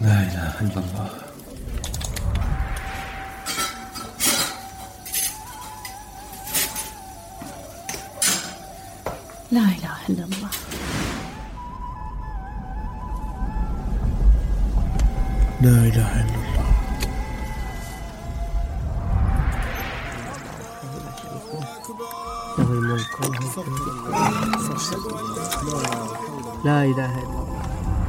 لا إله إلا الله. لا إله إلا الله. لا إله إلا الله. لا إله إلا الله.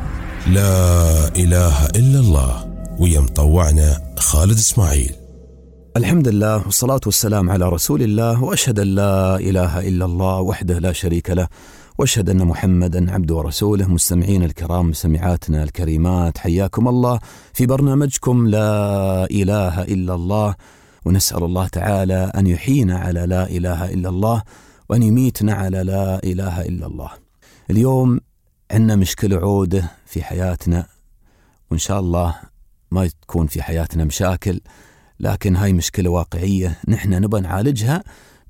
لا إله إلا الله. ويا مطوعنا خالد إسماعيل. الحمد لله والصلاة والسلام على رسول الله، وأشهد أن لا إله إلا الله وحده لا شريك له، وأشهد أن محمدا عبده ورسوله. مستمعين الكرام، مستمعاتنا الكريمات، حياكم الله في برنامجكم لا إله إلا الله، ونسأل الله تعالى أن يحيينا على لا إله إلا الله وأن يميتنا على لا إله إلا الله. اليوم عندنا مشكلة عودة في حياتنا، وإن شاء الله ما تكون في حياتنا مشاكل، لكن هاي مشكلة واقعية نحن نبغى نعالجها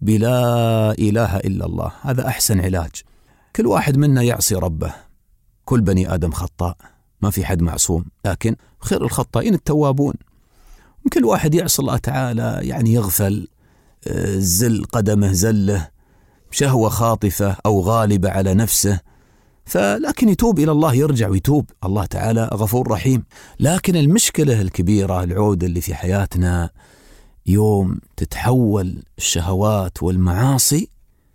بلا إله إلا الله. هذا أحسن علاج. كل واحد منا يعصي ربه، كل بني آدم خطاء، ما في حد معصوم، لكن خير الخطائين التوابون. كل واحد يعصي الله تعالى، يعني يغفل، زل قدمه زله، شهوة خاطفة أو غالبة على نفسه، فلكن يتوب إلى الله، يرجع ويتوب. الله تعالى غفور رحيم. لكن المشكلة الكبيرة، العودة اللي في حياتنا، يوم تتحول الشهوات والمعاصي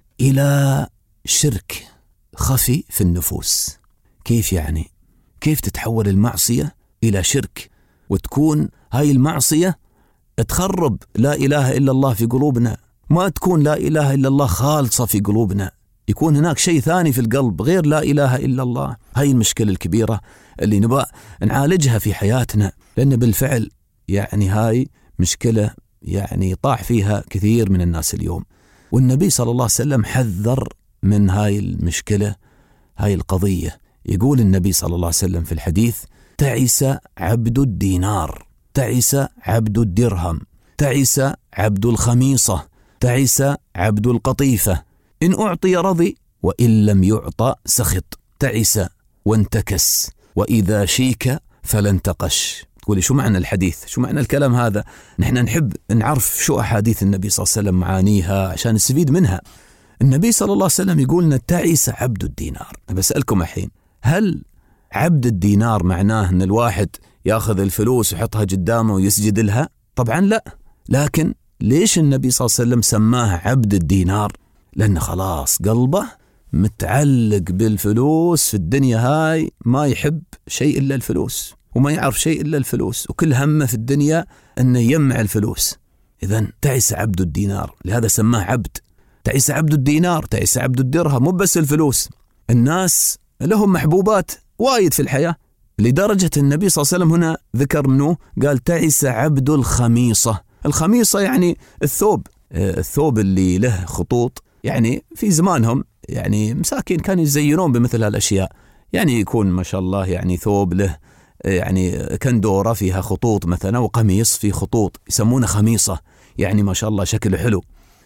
إلى شرك خفي في النفوس. كيف يعني؟ كيف تتحول المعصية إلى شرك، وتكون هاي المعصية تخرب لا إله إلا الله في قلوبنا، ما تكون لا إله إلا الله خالصة في قلوبنا، يكون هناك شيء ثاني في القلب غير لا إله إلا الله. هاي المشكلة الكبيرة اللي نبغى نعالجها في حياتنا، لأن بالفعل يعني هاي مشكلة يعني طاح فيها كثير من الناس اليوم، والنبي صلى الله عليه وسلم حذر من هاي المشكلة، هاي القضية. يقول النبي صلى الله عليه وسلم في الحديث: تعس عبد الدينار، تعس عبد الدرهم، تعس عبد الخميصة، تعس عبد القطيفة، إن أعطي رضي وإن لم يعطى سخط، تعس وانتكس، وإذا شيك فلانتقش. تقولي شو معنى الحديث؟ شو معنى الكلام هذا؟ نحن نحب نعرف شو أحاديث النبي صلى الله عليه وسلم، معانيها عشان نستفيد منها. النبي صلى الله عليه وسلم يقول لنا تعس عبد الدينار. بسألكم الحين، هل عبد الدينار معناه أن الواحد يأخذ الفلوس ويحطها قدامه ويسجد لها؟ طبعا لا. لكن ليش النبي صلى الله عليه وسلم سماه عبد الدينار؟ لأنه خلاص قلبه متعلق بالفلوس في الدنيا هاي، ما يحب شيء إلا الفلوس، وما يعرف شيء إلا الفلوس، وكل همه في الدنيا أنه يجمع الفلوس. إذن تعس عبد الدينار، لهذا سماه عبد. تعس عبد الدينار، تعس عبد الدرهم. مو بس الفلوس، الناس لهم محبوبات وايد في الحياة، لدرجة النبي صلى الله عليه وسلم هنا ذكر منه، قال تعس عبد الخميصة. الخميصة يعني الثوب اللي له خطوط. يعني في زمانهم يعني مساكين كانوا يزينون بمثل هالأشياء، يعني يكون ما شاء الله يعني ثوب له يعني كندورة فيها خطوط مثلا، وقميص فيه خطوط، يسمونه خميصة، يعني ما شاء الله شكله حلو.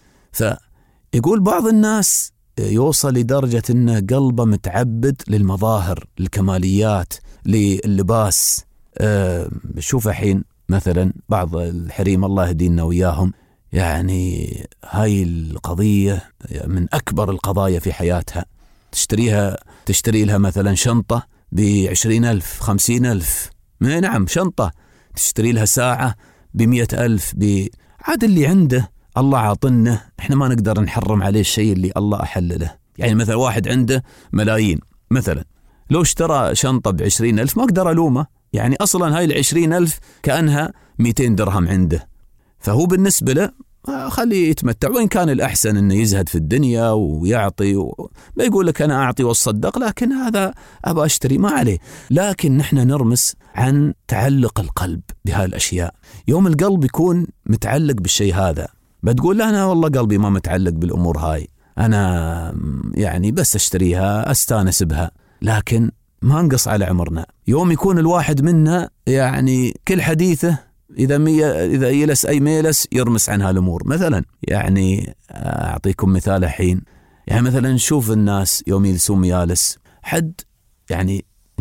فيقول بعض الناس يوصل لدرجة أنه قلبه متعبد للمظاهر، للكماليات، لللباس. شوف الحين مثلا بعض الحريم، الله يهدينا وياهم، يعني هاي القضية من أكبر القضايا في حياتها. تشتري لها مثلا شنطة ب20,000 50,000، نعم شنطة. تشتري لها ساعة ب100,000. عاد اللي عنده الله عاطنه، احنا ما نقدر نحرم عليه الشيء اللي الله أحلله. يعني مثلا واحد عنده ملايين مثلا، لو اشترى شنطة ب20,000 ما أقدر ألومه، يعني أصلا هاي 20,000 كأنها 200 درهم عنده، فهو بالنسبة له خليه يتمتع. وإن كان الأحسن أنه يزهد في الدنيا ويعطي ما يقول لك أنا أعطي والصدق، لكن هذا أبغى أشتري ما عليه. لكن نحن نرمس عن تعلق القلب بهالأشياء. يوم القلب يكون متعلق بالشيء هذا، بتقول لا أنا والله قلبي ما متعلق بالأمور هاي، أنا يعني بس أشتريها أستانس بها، لكن ما نقص على عمرنا. يوم يكون الواحد منا يعني كل حديثه إذا يلس أي ميلس يرمس عن هالأمور. مثلا يعني أعطيكم مثال الحين، يعني مثلا نشوف الناس يوم يلسون ميالس، حد يعني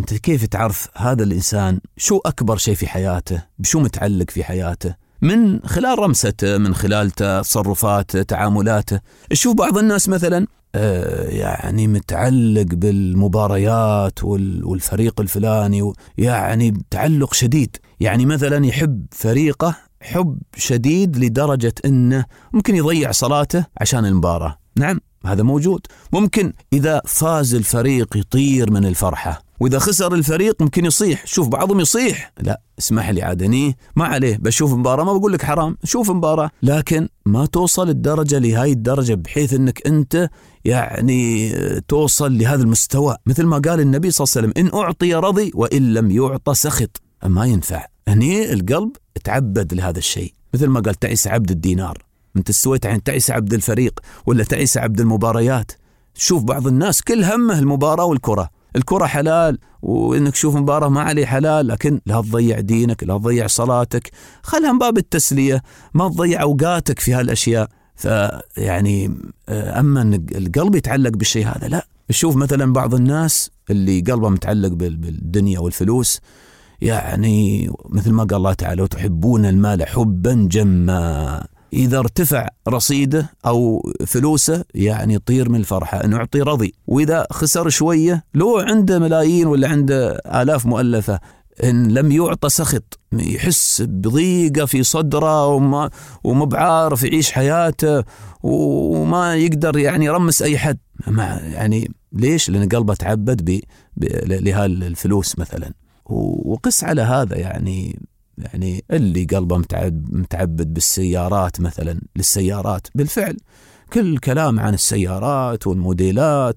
أنت كيف تعرف هذا الإنسان شو أكبر شيء في حياته، بشو متعلق في حياته؟ من خلال رمسته، من خلال تصرفاته، تعاملاته. شوف بعض الناس مثلا يعني متعلق بالمباريات والفريق الفلاني، يعني تعلق شديد، يعني مثلا يحب فريقه حب شديد لدرجة أنه ممكن يضيع صلاته عشان المباراة. نعم، هذا موجود. ممكن إذا فاز الفريق يطير من الفرحة، وإذا خسر الفريق ممكن يصيح. شوف بعضهم يصيح، لا اسمح لي عادني ما عليه، بشوف مباراة، ما بقول لك حرام، شوف مباراة، لكن ما توصل الدرجة لهاي الدرجة بحيث أنك أنت يعني توصل لهذا المستوى. مثل ما قال النبي صلى الله عليه وسلم: إن أعطي رضي وإن لم يعطى سخط. ما ينفع. هني القلب تعبد لهذا الشيء. مثل ما قال: تعيس عبد الدينار. انت استويت عن تعيس عبد الفريق ولا تعيس عبد المباريات. شوف بعض الناس كل همه المباراة والكرة. الكرة حلال، وإنك تشوف مباراة ما عليه حلال، لكن لا تضيع دينك، لا تضيع صلاتك، خلها من باب التسلية، ما تضيع أوقاتك في هالأشياء. فيعني أما أن القلب يتعلق بالشيء هذا لا. شوف مثلا بعض الناس اللي قلبه متعلق بالدنيا والفلوس، يعني مثل ما قال الله تعالى: وتحبون المال حبا جما. إذا ارتفع رصيده أو فلوسه يعني يطير من الفرحة أنه يعطي رضي، وإذا خسر شوية لو عنده ملايين ولا عنده آلاف مؤلفة إن لم يعطى سخط، يحس بضيقة في صدره وما بعارف يعيش حياته وما يقدر يعني يرمس أي حد. يعني ليش؟ لأن قلبه تعبد لهالفلوس مثلا. وقس على هذا يعني اللي قلبه متعبد بالسيارات مثلا، للسيارات بالفعل كل كلام عن السيارات والموديلات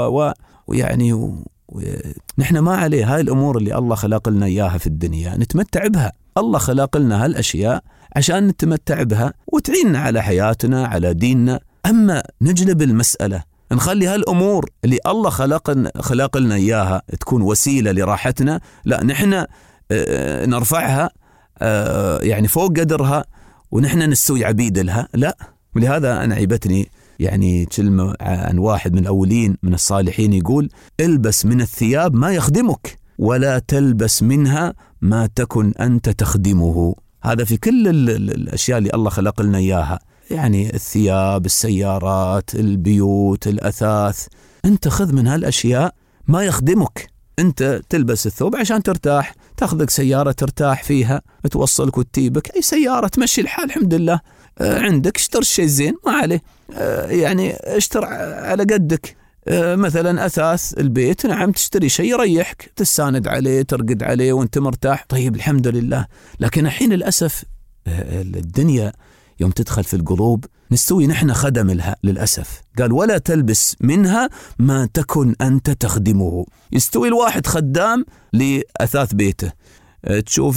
ويعني نحن ما عليه. هاي الأمور اللي الله خلق لنا إياها في الدنيا نتمتع بها. الله خلق لنا هالأشياء عشان نتمتع بها وتعيننا على حياتنا، على ديننا. أما نجلب المسألة نخلي هالأمور اللي الله خلق لنا إياها تكون وسيلة لراحتنا، لا نحن نرفعها يعني فوق قدرها ونحن نستوي عبيد لها، لا. ولهذا أنا عيبتني يعني كلمة عن واحد من الأولين من الصالحين يقول: البس من الثياب ما يخدمك ولا تلبس منها ما تكن أنت تخدمه. هذا في كل الأشياء اللي الله خلق لنا إياها، يعني الثياب، السيارات، البيوت، الأثاث. أنت خذ من هالأشياء ما يخدمك. أنت تلبس الثوب عشان ترتاح، تاخذك سيارة ترتاح فيها، توصلك وتجيبك، أي سيارة تمشي الحال الحمد لله. عندك اشتر الشيء زين ما عليه، يعني اشتر على قدك. مثلا أثاث البيت، نعم تشتري شيء يريحك، تستاند عليه، ترقد عليه وانت مرتاح، طيب الحمد لله. لكن الحين للأسف الدنيا يوم تدخل في القلوب نستوي نحن خدم لها للأسف. قال: ولا تلبس منها ما تكن أنت تخدمه. يستوي الواحد خدام لأثاث بيته، تشوف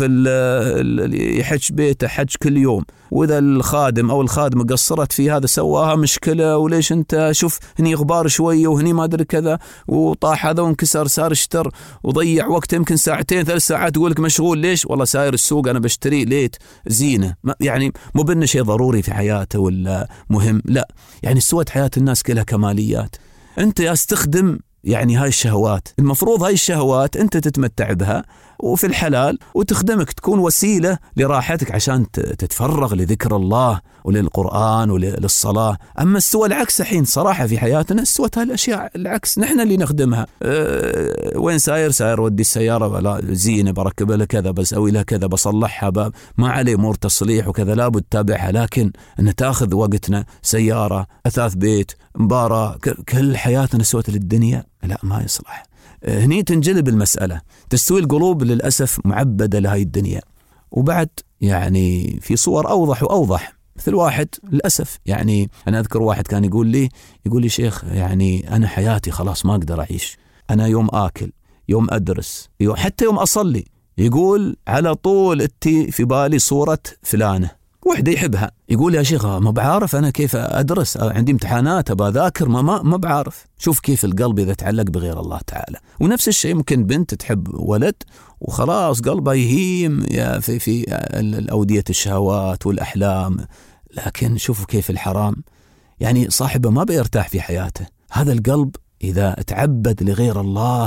اللي يحج بيته حج كل يوم، وإذا الخادم أو الخادمة قصرت في هذا سواها مشكلة، وليش أنت شوف هني غبار شوية وهني ما أدري كذا، وطاح هذا وانكسر صار اشتر وضيع وقت يمكن ساعتين 3 ساعات، يقولك مشغول. ليش؟ والله ساير السوق أنا بشتري ليت زينة. يعني مو بأنه شيء ضروري في حياته ولا مهم، لا. يعني سوت حياة الناس كلها كماليات. أنت يا استخدم يعني هاي الشهوات، المفروض هاي الشهوات أنت تتمتع بها وفي الحلال وتخدمك، تكون وسيلة لراحتك عشان تتفرغ لذكر الله وللقرآن وللصلاة. أما استوى العكس الحين صراحة في حياتنا، استوت هالأشياء العكس، نحن اللي نخدمها. وين ساير ودي السيارة، لا زينة بركب لها كذا، بسوي لها كذا، بصلحها، ما عليه أمور تصليح وكذا، لابد تتابعها. لكن أن تأخذ وقتنا سيارة، أثاث بيت، مباراة، كل حياتنا سوت للدنيا، لا ما يصلح. هني تنجلب المسألة، تستوي القلوب للأسف معبدة لهاي الدنيا. وبعد يعني في صور أوضح وأوضح، مثل واحد للأسف، يعني أنا أذكر واحد كان يقول لي شيخ يعني أنا حياتي خلاص ما أقدر أعيش، أنا يوم آكل، يوم أدرس، حتى يوم أصلي، يقول على طول أتي في بالي صورة فلانة وحدة يحبها. يقول يا شيخ ما بعرف أنا كيف أدرس، عندي امتحانات أبى أذاكر، ما بعرف. شوف كيف القلب إذا تعلق بغير الله تعالى. ونفس الشيء ممكن بنت تحب ولد وخلاص قلبها يهيم في الأودية الشهوات والأحلام. لكن شوفوا كيف الحرام يعني صاحبه ما بيرتاح في حياته. هذا القلب إذا تعبد لغير الله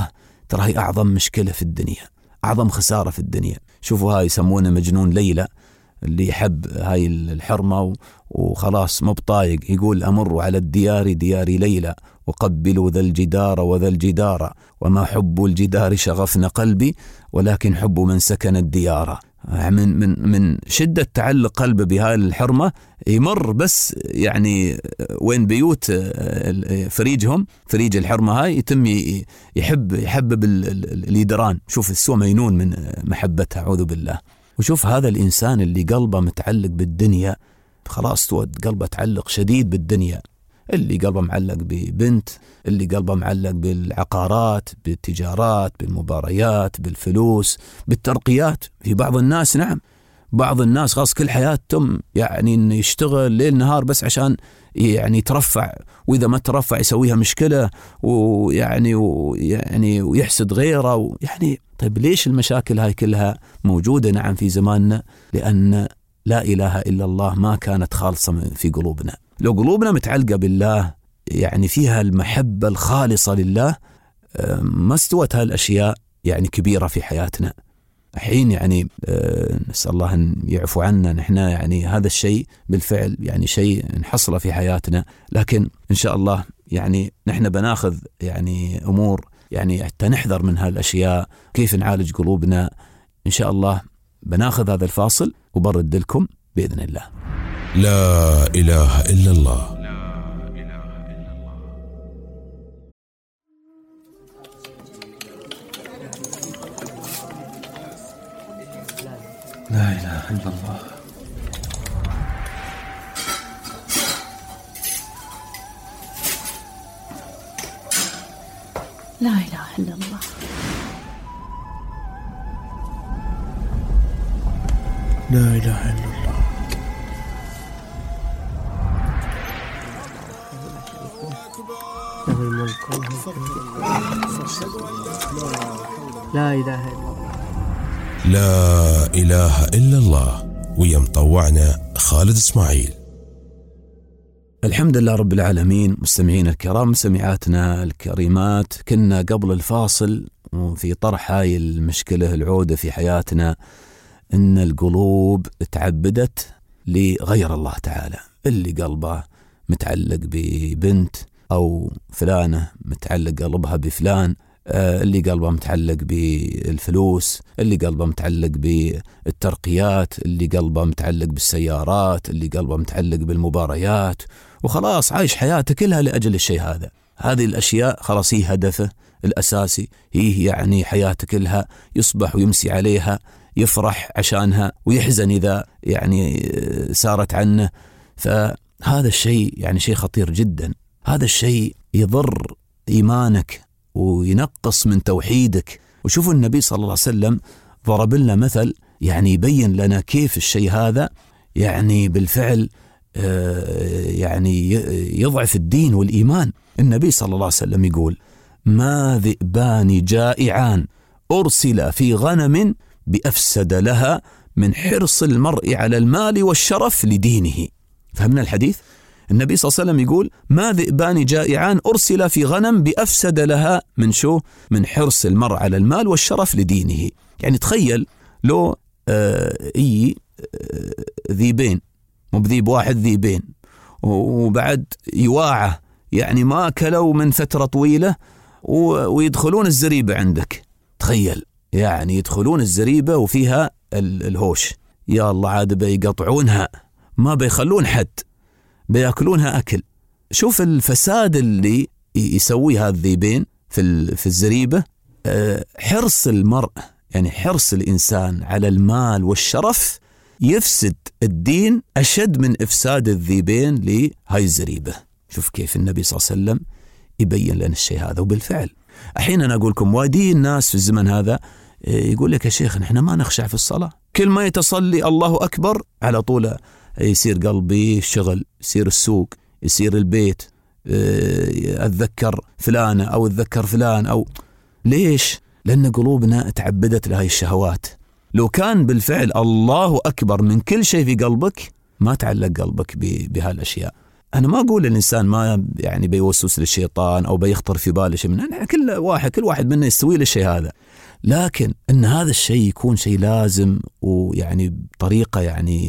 ترى هي أعظم مشكلة في الدنيا، أعظم خسارة في الدنيا. شوفوا هاي يسمونه مجنون ليلى، اللي يحب هاي الحرمة وخلاص مو بطايق، يقول أمر على الديار ديار ليلى وقبلوا ذا الجدار وذا الجدار وما حب الجدار شغفنا قلبي ولكن حب من سكن الديار. من شدة تعلق قلبه بهاي الحرمة يمر بس يعني وين بيوت فريجهم، فريج الحرمة هاي يتم يحبب اليدران. شوف السوء مينون من محبتها، أعوذ بالله. وشوف هذا الإنسان اللي قلبه متعلق بالدنيا، خلاص قلبه تعلق شديد بالدنيا، اللي قلبه معلق ببنت، اللي قلبه معلق بالعقارات، بالتجارات، بالمباريات، بالفلوس، بالترقيات. في بعض الناس نعم، بعض الناس خاص كل حياتهم يعني إنه يشتغل ليل نهار بس عشان يعني يترفع، وإذا ما ترفع يسويها مشكلة ويعني ويحسد غيره يعني. طيب ليش المشاكل هاي كلها موجودة؟ نعم في زماننا لأن لا إله إلا الله ما كانت خالصة في قلوبنا. لو قلوبنا متعلقة بالله يعني فيها المحبة الخالصة لله، ما استوت هالأشياء يعني كبيرة في حياتنا. الحين يعني نسأل الله أن يعفو عنا، نحن يعني هذا الشيء بالفعل يعني شيء نحصله في حياتنا، لكن إن شاء الله يعني نحن بناخذ يعني أمور يعني حتى نحذر من هالأشياء، كيف نعالج قلوبنا. إن شاء الله بناخذ هذا الفاصل وبرد لكم بإذن الله. لا إله إلا الله. لا إله إلا الله. لا إله إلا الله. لا إله إلا الله. له الملك لا إله إلا الله. لا إله إلا الله. ويا مطوعنا خالد إسماعيل. الحمد لله رب العالمين. مستمعين الكرام، مستمعاتنا الكريمات، كنا قبل الفاصل وفي طرح هاي المشكلة العودة في حياتنا، إن القلوب تعبدت لغير الله تعالى. اللي قلبه متعلق ببنت أو فلانة متعلق قلبها بفلان، اللي قلبه متعلق بالفلوس، اللي قلبه متعلق بالترقيات، اللي قلبه متعلق بالسيارات، اللي قلبه متعلق بالمباريات، وخلاص عايش حياته كلها لأجل الشيء هذا. هذه الأشياء خلاص هي هدفه الأساسي، هي يعني حياته كلها، يصبح ويمسي عليها، يفرح عشانها ويحزن إذا يعني سارت عنه. فهذا الشيء يعني شيء خطير جدا. هذا الشيء يضر إيمانك وينقص من توحيدك. وشوفوا النبي صلى الله عليه وسلم ضرب لنا مثل يعني يبين لنا كيف الشيء هذا يعني بالفعل يعني يضعف الدين والإيمان. النبي صلى الله عليه وسلم يقول: ما ذئبان جائعان أرسل في غنم بأفسد لها من حرص المرء على المال والشرف لدينه. فهمنا الحديث؟ النبي صلى الله عليه وسلم يقول: ما ذئبان جائعان أرسل في غنم بأفسد لها من شو؟ من حرص المرء على المال والشرف لدينه. يعني تخيل لو ذيبين، مو بذيب واحد، ذيبين، وبعد يواعه يعني ما أكلوا من فترة طويلة ويدخلون الزريبة عندك. تخيل يعني يدخلون الزريبة وفيها الهوش، يا الله عاد بيقطعونها، ما بيخلون حد، بيأكلونها أكل. شوف الفساد اللي يسويه هذا الذيبين في الزريبة. حرص المرء يعني حرص الإنسان على المال والشرف يفسد الدين أشد من إفساد الذيبين لهاي الزريبة. شوف كيف النبي صلى الله عليه وسلم يبين لنا الشيء هذا. وبالفعل أحيانا أنا أقول لكم وادي الناس في الزمن هذا يقول لك: يا شيخ نحن ما نخشع في الصلاة، كل ما يتصلي الله أكبر على طول يصير قلبي شغل، يصير السوق، يصير البيت، أتذكر فلانة أو أتذكر فلان. أو ليش؟ لأن قلوبنا تعبدت لهاي الشهوات. لو كان بالفعل الله أكبر من كل شيء في قلبك ما تعلق قلبك بهالأشياء. أنا ما أقول الإنسان ما يعني بيوسوس للشيطان أو بيخطر في باله شيء منه، كل واحد منا يستوي له الشيء هذا، لكن أن هذا الشيء يكون شيء لازم ويعني بطريقة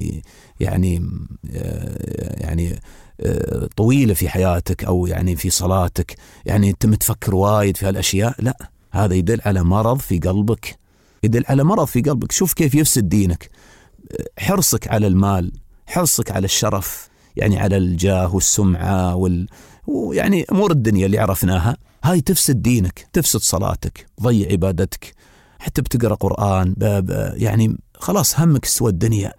يعني طويلة في حياتك أو يعني في صلاتك، يعني أنت متفكر وايد في هالأشياء، لا، هذا يدل على مرض في قلبك، يدل على مرض في قلبك. شوف كيف يفسد دينك، حرصك على المال، حرصك على الشرف، يعني على الجاه والسمعة ويعني أمور الدنيا اللي عرفناها، هاي تفسد دينك، تفسد صلاتك، ضيع عبادتك، حتى بتقرأ قرآن يعني خلاص همك استوى الدنيا.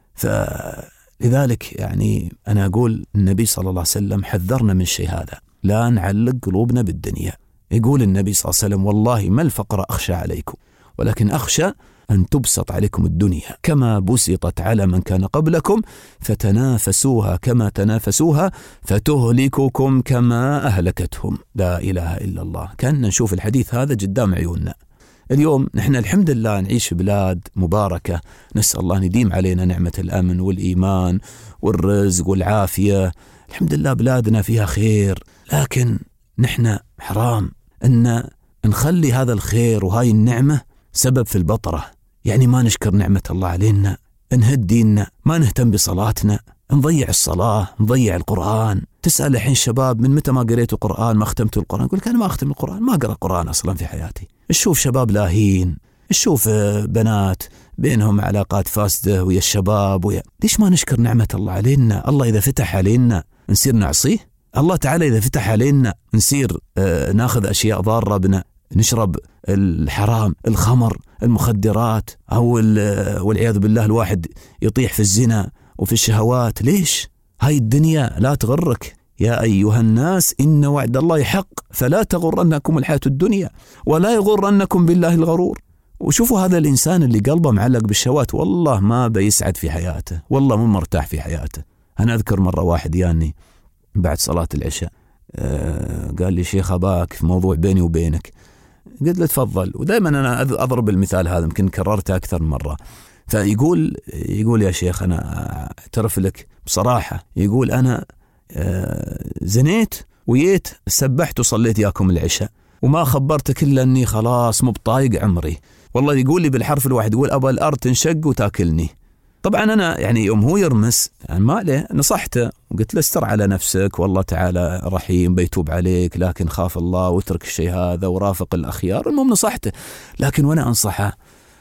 فلذلك يعني أنا أقول النبي صلى الله عليه وسلم حذرنا من الشيء هذا، لا نعلق قلوبنا بالدنيا. يقول النبي صلى الله عليه وسلم والله ما الفقر أخشى عليكم ولكن أخشى أن تبسط عليكم الدنيا كما بسطت على من كان قبلكم فتنافسوها كما تنافسوها فتهلككم كما أهلكتهم. لا إله إلا الله. كأننا نشوف الحديث هذا قدام عيوننا. اليوم نحن الحمد لله نعيش في بلاد مباركة، نسأل الله أن يديم علينا نعمة الأمن والإيمان والرزق والعافية، الحمد لله بلادنا فيها خير، لكن نحن حرام أن نخلي هذا الخير وهاي النعمة سبب في البطرة، يعني ما نشكر نعمة الله علينا، نهد ديننا، ما نهتم بصلاتنا، نضيع الصلاة، نضيع القرآن. تسأل الحين شباب من متى ما قريتوا القرآن، ما ختمتوا القرآن؟ يقول لك أنا ما أختم القرآن، ما أقرأ القرآن أصلا في حياتي. نشوف شباب لاهين، نشوف بنات بينهم علاقات فاسدة ويا الشباب ليش ما نشكر نعمة الله علينا؟ الله إذا فتح علينا نصير نعصيه؟ الله تعالى إذا فتح علينا نصير ناخذ أشياء ضارة بنا، نشرب الحرام، الخمر، المخدرات، أو والعياذ بالله الواحد يطيح في الزنا وفي الشهوات. ليش؟ هاي الدنيا لا تغرك. يا أيها الناس إن وعد الله حق فلا تغرنكم الحياة الدنيا ولا يغرنكم بالله الغرور. وشوفوا هذا الإنسان اللي قلبه معلق بالشهوات والله ما بيسعد في حياته، والله مو مرتاح في حياته. أنا أذكر مرة واحد ياني بعد صلاة العشاء قال لي شيخ أباك في موضوع بيني وبينك. قلت له تفضل. ودائما أنا أضرب المثال هذا، يمكن كررته أكثر من مرة. فيقول يا شيخ أنا أعترف لك بصراحة، يقول أنا زنيت ويت سبحت وصليت ياكم العشاء وما خبرتك إلا أني خلاص مو بطايق عمري. والله يقول لي بالحرف الواحد، يقول أبا الأرض تنشق وتاكلني. طبعا أنا يعني يوم هو يرمس يعني ما له، نصحته وقلت له استر على نفسك والله تعالى رحيم بيتوب عليك، لكن خاف الله واترك الشيء هذا ورافق الأخيار. المهم نصحته، لكن وأنا أنصحه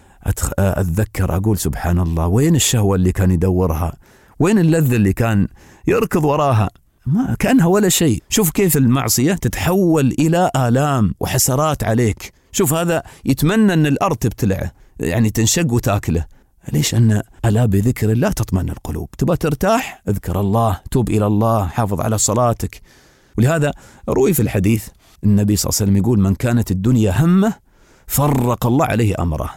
أتذكر أقول سبحان الله، وين الشهوة اللي كان يدورها؟ وين اللذة اللي كان يركض وراها؟ ما كأنها ولا شيء. شوف كيف المعصية تتحول إلى آلام وحسرات عليك. شوف هذا يتمنى أن الأرض تبتلعه، يعني تنشق وتاكله. ليش؟ أن ألا بذكر الله تطمئن القلوب. تبغى ترتاح؟ اذكر الله، توب إلى الله، حافظ على صلاتك. ولهذا روي في الحديث النبي صلى الله عليه وسلم يقول من كانت الدنيا همه فرق الله عليه أمره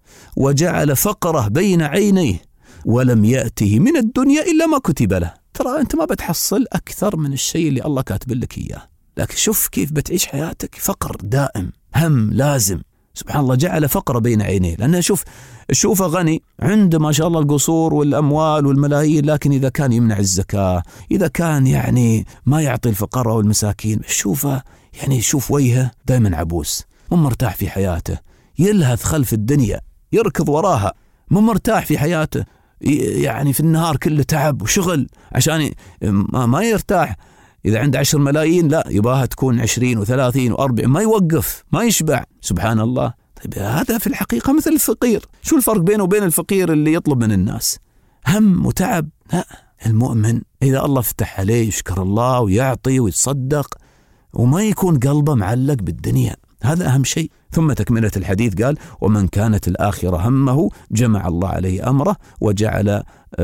وجعل فقره بين عينيه ولم يأته من الدنيا إلا ما كتب له. ترى أنت ما بتحصل أكثر من الشيء اللي الله كاتب لك إياه، لكن شوف كيف بتعيش حياتك، فقر دائم، هم لازم. سبحان الله جعل فقر بين عينيه. لأنه شوفه غني عنده ما شاء الله القصور والأموال والملايين، لكن إذا كان يمنع الزكاة، إذا كان يعني ما يعطي الفقراء والمساكين، شوفه يعني شوف وجهه دائما عبوس، مو مرتاح في حياته، يلهث خلف الدنيا، يركض وراها، مو مرتاح في حياته، يعني في النهار كله تعب وشغل عشان ما يرتاح. إذا عنده 10 ملايين لا يباها تكون 20 و30 و40، ما يوقف، ما يشبع. سبحان الله. طيب هذا في الحقيقة مثل الفقير. شو الفرق بينه وبين الفقير اللي يطلب من الناس؟ هم وتعب. لا، المؤمن إذا الله فتح عليه يشكر الله ويعطي ويتصدق وما يكون قلبه معلق بالدنيا، هذا أهم شيء. ثم تكملة الحديث قال ومن كانت الآخرة همه جمع الله عليه أمره وجعل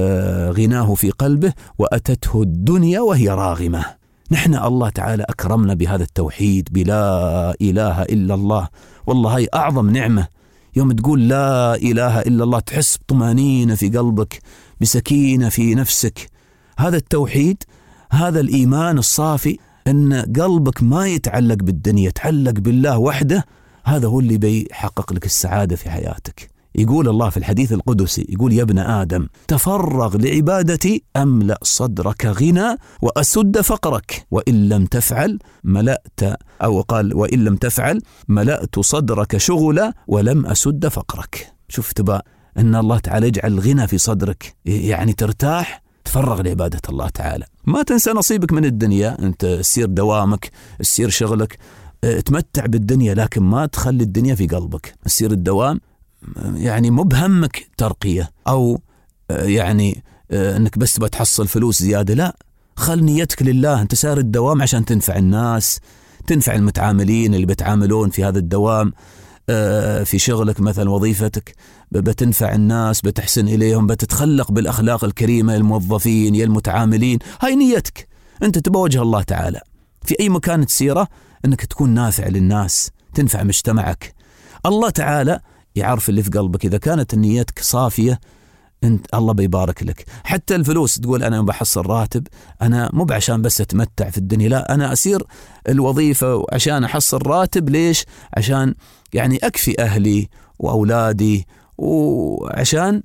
غناه في قلبه وأتته الدنيا وهي راغمة. نحن الله تعالى أكرمنا بهذا التوحيد، بلا إله إلا الله. والله هاي أعظم نعمة. يوم تقول لا إله إلا الله تحس بطمأنينة في قلبك، بسكينة في نفسك. هذا التوحيد، هذا الإيمان الصافي، أن قلبك ما يتعلق بالدنيا، يتعلق بالله وحده، هذا هو اللي بيحقق لك السعادة في حياتك. يقول الله في الحديث القدسي، يقول: يا ابن آدم تفرغ لعبادتي أملأ صدرك غنى وأسد فقرك، وإن لم تفعل ملأت، أو قال: وإن لم تفعل ملأت صدرك شغلا ولم أسد فقرك. شفت بقى أن الله تعالى يجعل الغنى في صدرك، يعني ترتاح، تفرغ لعبادة الله تعالى. ما تنسى نصيبك من الدنيا، أنت سير دوامك، سير شغلك، تمتع بالدنيا، لكن ما تخلي الدنيا في قلبك. سير الدوام يعني مو بهمك ترقية أو يعني أنك بس بتحصل فلوس زيادة، لا، خل نيتك لله. أنت سار الدوام عشان تنفع الناس، تنفع المتعاملين اللي بتعاملون في هذا الدوام، في شغلك مثلا وظيفتك بتنفع الناس، بتحسن إليهم، بتتخلق بالأخلاق الكريمة الموظفين يا المتعاملين. هاي نيتك، أنت تبى وجه الله تعالى في أي مكان تسيره، أنك تكون نافع للناس، تنفع مجتمعك. الله تعالى يعرف اللي في قلبك. إذا كانت نيتك صافية أنت الله بيبارك لك. حتى الفلوس، تقول أنا بحصل راتب، أنا مو عشان بس أتمتع في الدنيا، لا، أنا أسير الوظيفة عشان أحصل راتب. ليش؟ عشان يعني أكفي أهلي وأولادي، وعشان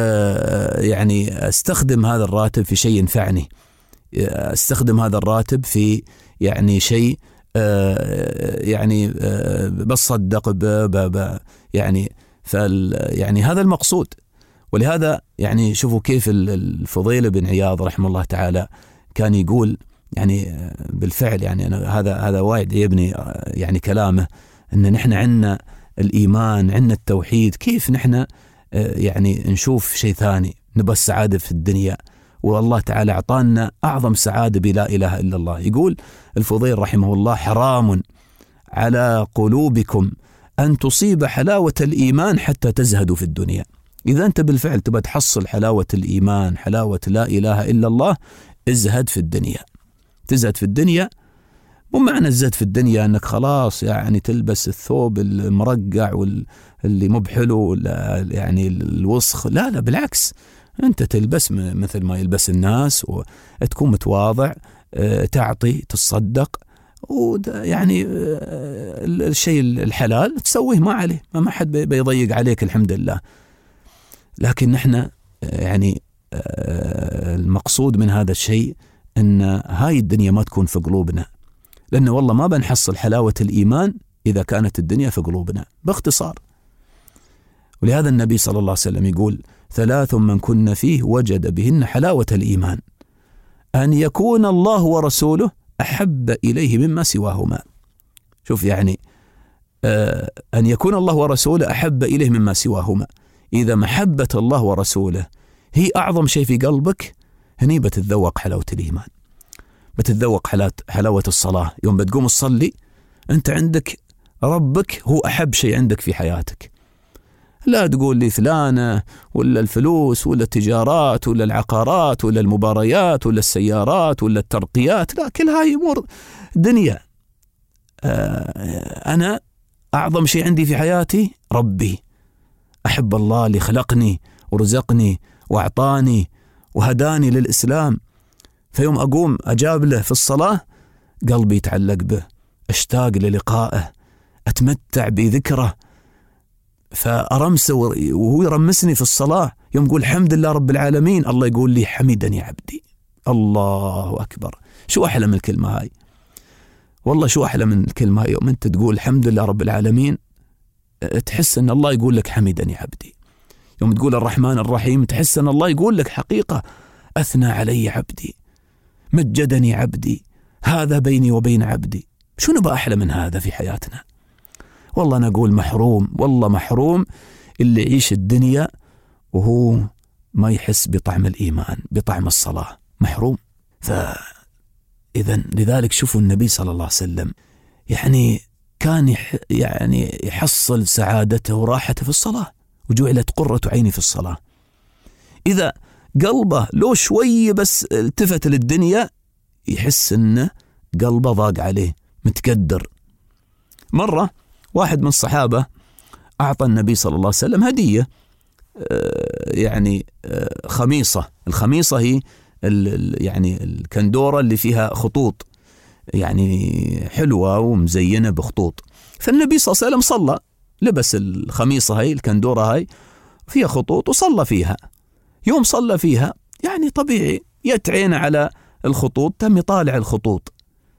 يعني أستخدم هذا الراتب في شيء ينفعني، أستخدم هذا الراتب في يعني شيء يعني بصدق يعني يعني هذا المقصود. ولهذا يعني شوفوا كيف الفضيل بن عياض رحمه الله تعالى كان يقول، يعني بالفعل يعني أنا هذا وايد يبني يعني كلامه، أن نحن عندنا الإيمان، عندنا التوحيد، كيف نحن يعني نشوف شيء ثاني، نبى السعادة في الدنيا، والله تعالى أعطانا أعظم سعادة بلا إله إلا الله. يقول الفضيل رحمه الله: حرام على قلوبكم أن تصيب حلاوة الإيمان حتى تزهدوا في الدنيا. إذا أنت بالفعل تبى تحصل حلاوة الإيمان، حلاوة لا إله إلا الله، ازهد في الدنيا. تزهد في الدنيا مو معنى الزهد في الدنيا أنك خلاص يعني تلبس الثوب المرقع واللي مو بحلو يعني الوسخ، لا لا، بالعكس، أنت تلبس مثل ما يلبس الناس، وتكون متواضع، تعطي، تصدق، ويعني الشيء الحلال تسويه ما عليه، ما حد بيضيق عليك، الحمد لله. لكن نحن يعني المقصود من هذا الشيء أن هاي الدنيا ما تكون في قلوبنا، لأنه والله ما بنحصل حلاوة الإيمان إذا كانت الدنيا في قلوبنا، باختصار. ولهذا النبي صلى الله عليه وسلم يقول: 3 من كن فيه وجد بهن حلاوة الإيمان، أن يكون الله ورسوله أحب إليه مما سواهما. شوف يعني أن يكون الله ورسوله أحب إليه مما سواهما. إذا محبة الله ورسوله هي أعظم شيء في قلبك، هني بتتذوق حلاوة الإيمان، بتتذوق حلاوة الصلاة. يوم بتقوم تصلي أنت عندك ربك هو أحب شيء عندك في حياتك. لا تقول لي فلانة ولا الفلوس ولا التجارات ولا العقارات ولا المباريات ولا السيارات ولا الترقيات، لا، كل هاي أمور دنيا. أنا أعظم شيء عندي في حياتي ربي، أحب الله اللي خلقني ورزقني وأعطاني وهداني للإسلام. فيوم أقوم أجابله في الصلاة قلبي يتعلق به، أشتاق للقائه، أتمتع بذكره، فأرمسه وهو يرمسني في الصلاة. يوم يقول الحمد لله رب العالمين، الله يقول لي حمدني عبدي. الله أكبر، شو أحلى من الكلمة هاي؟ والله شو أحلى من الكلمة هاي؟ يوم أنت تقول الحمد لله رب العالمين تحس أن الله يقول لك حمدني عبدي. يوم تقول الرحمن الرحيم تحس أن الله يقول لك حقيقة أثنى علي عبدي، مجدني عبدي، هذا بيني وبين عبدي. شو نبقى أحلى من هذا في حياتنا؟ والله أنا أقول محروم، والله محروم اللي يعيش الدنيا وهو ما يحس بطعم الإيمان، بطعم الصلاة، محروم. فإذا لذلك شوفوا النبي صلى الله عليه وسلم يعني كان يعني يحصل سعادته وراحته في الصلاة، وجعلت قرة عيني في الصلاة. إذا قلبه لو شوي بس التفت للدنيا يحس أنه قلبه ضاق عليه، متقدر. مرة واحد من الصحابة أعطى النبي صلى الله عليه وسلم هدية، يعني خميصة. الخميصة هي يعني الكندورة اللي فيها خطوط، يعني حلوة ومزينة بخطوط. فالنبي صلى الله عليه وسلم صلى، لبس الخميصة هاي، الكندورة هاي، فيها خطوط وصلى فيها. يوم صلى فيها يعني طبيعي يتعين على الخطوط، تم يطالع الخطوط.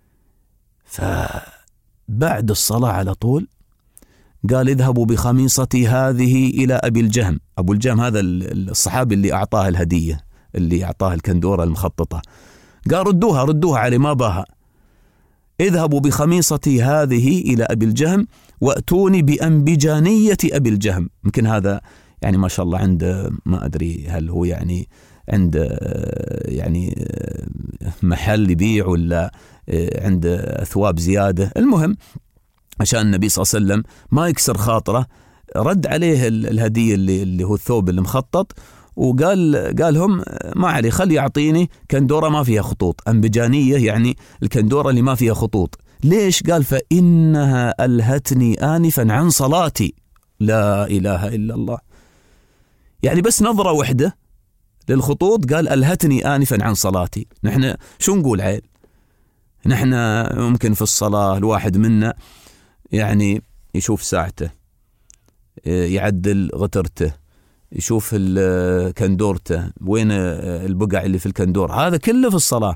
فبعد الصلاة على طول قال اذهبوا بخميصتي هذه إلى أبي الجهم. أبو الجهم هذا الصحابي اللي أعطاه الهدية، اللي أعطاه الكندورة المخططة. قال ردوها عليه، ما باها. اذهبوا بخميصتي هذه إلى أبي الجهم وأتوني بأنبجانية أبي الجهم. يمكن هذا يعني ما شاء الله عند، ما أدري هل هو يعني عند يعني محل يبيع ولا عند أثواب زيادة. المهم عشان النبي صلى الله عليه وسلم ما يكسر خاطره رد عليه الهدية اللي هو الثوب المخطط، وقال هم ما علي، خلي يعطيني كندورة ما فيها خطوط، أنبجانية يعني الكندورة اللي ما فيها خطوط. ليش؟ قال فإنها ألهتني آنفا عن صلاتي. لا إله إلا الله. يعني بس نظرة واحدة للخطوط قال ألهتني آنفا عن صلاتي. نحن شو نقول عيل؟ نحن ممكن في الصلاة الواحد منا يعني يشوف ساعته، يعدل غترته، يشوف كندورته وين البقع اللي في الكندور، هذا كله في الصلاة.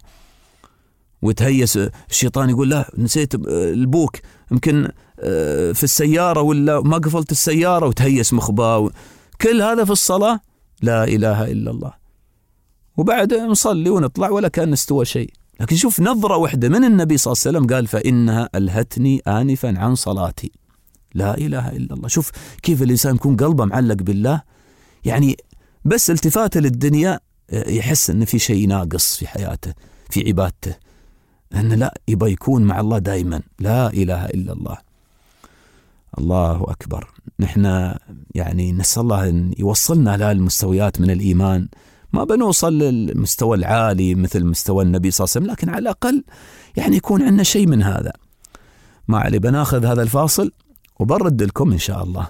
وتهيس الشيطان يقول لا نسيت البوك، يمكن في السيارة ولا ما قفلت السيارة، وتهيس مخباه. كل هذا في الصلاة. لا إله إلا الله. وبعد نصلي ونطلع ولا كان استوى شيء. لكن شوف نظرة واحدة من النبي صلى الله عليه وسلم قال فإنها ألهتني آنفا عن صلاتي. لا إله إلا الله. شوف كيف الإنسان يكون قلبه معلق بالله، يعني بس التفاته للدنيا يحس أن في شيء ناقص في حياته، في عبادته، أن لا يبقى يكون مع الله دائما. لا إله إلا الله. الله أكبر. نحن يعني نسأل الله أن يوصلنا لهالمستويات من الإيمان. ما بنوصل للمستوى العالي مثل مستوى النبي صلى الله عليه وسلم، لكن على الأقل يعني يكون عندنا شيء من هذا. ما علي، بناخذ هذا الفاصل وبرد لكم إن شاء الله.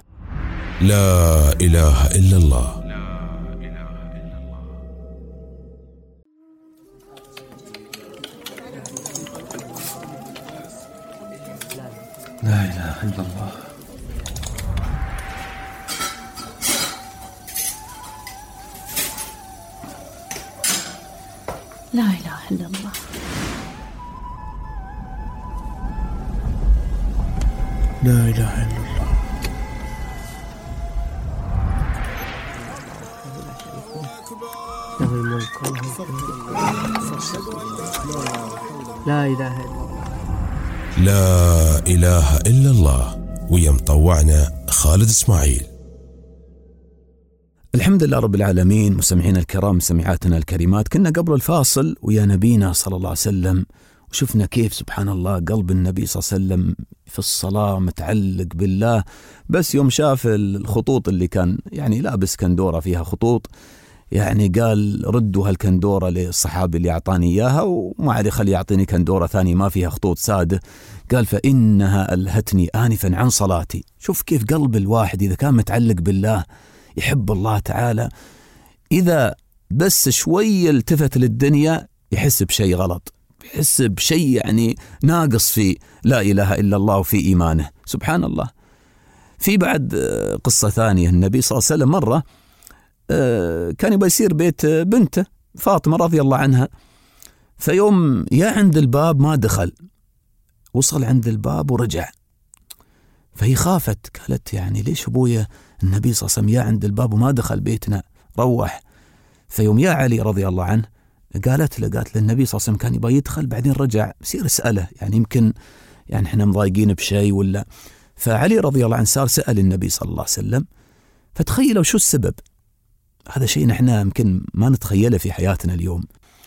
لا إله إلا الله. لا إله إلا الله. لا إله إلا الله. لا إله إلا الله. له الملك وله الحمد. لا إله إلا الله. لا إله إلا الله. ويا مطوعنا خالد إسماعيل. الحمد لله رب العالمين. مستمعينا الكرام، مستمعاتنا الكريمات، كنا قبل الفاصل ويا نبينا صلى الله عليه وسلم، وشفنا كيف سبحان الله قلب النبي صلى الله عليه وسلم في الصلاة متعلق بالله. بس يوم شاف الخطوط اللي كان يعني لابس كندورة فيها خطوط، يعني قال ردوا هالكندورة للصحابي اللي أعطاني إياها، وما عاد خلي يعطيني كندورة ثانية ما فيها خطوط سادة. قال فإنها ألهتني آنفا عن صلاتي. شوف كيف قلب الواحد إذا كان متعلق بالله، يحب الله تعالى، إذا بس شوي التفت للدنيا يحس بشيء غلط، يحس بشيء يعني ناقص في لا إله إلا الله وفي إيمانه. سبحان الله. في بعد قصة ثانية، النبي صلى الله عليه وسلم مرة كان يبغى يصير بيت بنته فاطمة رضي الله عنها، فيوم يا عند الباب ما دخل، وصل عند الباب ورجع، فهي خافت، قالت يعني ليش أبويا النبي صلى الله عليه وسلم يا عند الباب وما دخل بيتنا، روح. فيوم يا علي رضي الله عنه قالت للنبي صلى الله عليه وسلم كان يبغى يدخل بعدين رجع، بصير اسأله يعني يمكن يعني احنا مضايقين بشيء ولا. فعلي رضي الله عنه صار سأل النبي صلى الله عليه وسلم، فتخيلوا شو السبب. هذا شيء نحن يمكن ما نتخيله في حياتنا اليوم.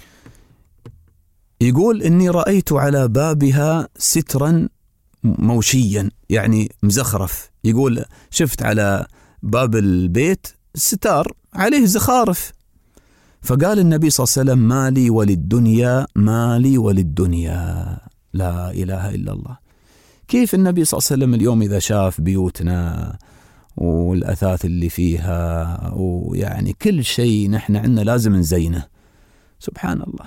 يقول إني رأيت على بابها سترا موشيا، يعني مزخرف. يقول شفت على باب البيت ستار عليه زخارف. فقال النبي صلى الله عليه وسلم مالي وللدنيا، مالي وللدنيا. لا إله إلا الله. كيف النبي صلى الله عليه وسلم اليوم إذا شاف بيوتنا والأثاث اللي فيها ويعني كل شيء نحن عندنا لازم نزينه. سبحان الله.